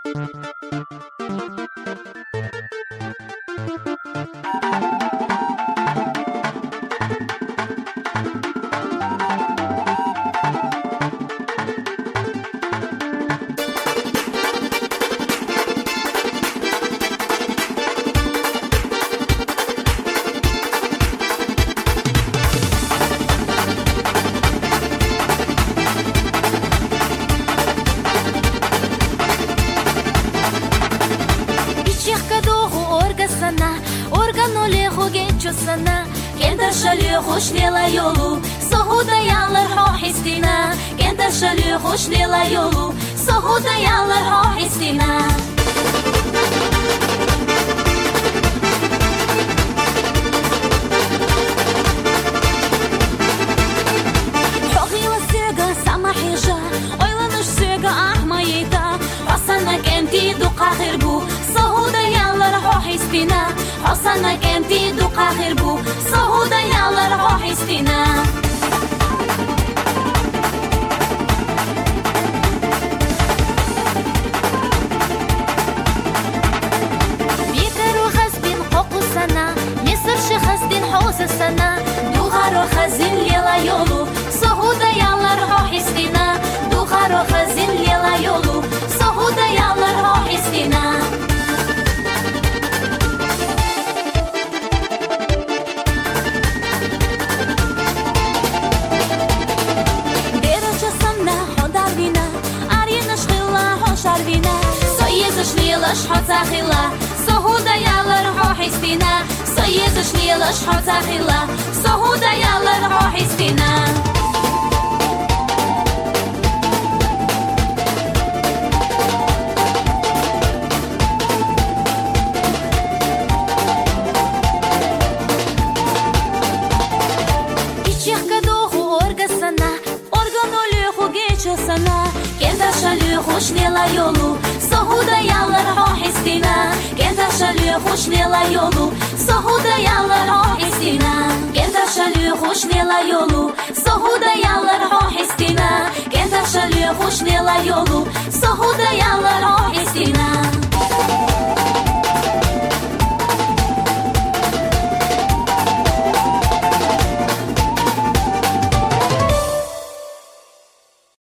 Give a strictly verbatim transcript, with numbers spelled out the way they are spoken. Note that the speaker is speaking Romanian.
sana Kenta şalü hoş lela yolu Sohuda yanlar ho histina Kenta şalü hoş lela yolu Sohuda yanlar ho histina Hoğila söga sama hija Oylanış söga ahmayita Hasana kenti du qahir bu Sohuda yanlar ho histina Hasana kenti du qahir bu Sohuda yanlar ho histina sana Duharo khazin lela yolu Sohuda yanlar ho histina Duharo khazin lela yolu Sohuda yanlar ho histina Deracha sana hodar vina Arina shkhila ho sharvina Soyeza shlila shhota khila Sohuda yanlar ho histina Soyeza shlila shhota khila Sohuda yanlar ho histina Kenta şalü hoş lela yolu Sohuda yanlar ho histina Kenta şalü hoş lela yolu Sohuda yanlar ho histina Kenta şalü hoş lela yolu Sohuda yanlar ho histina Kenta şalü hoş lela yolu Sohuda yanlar ho histina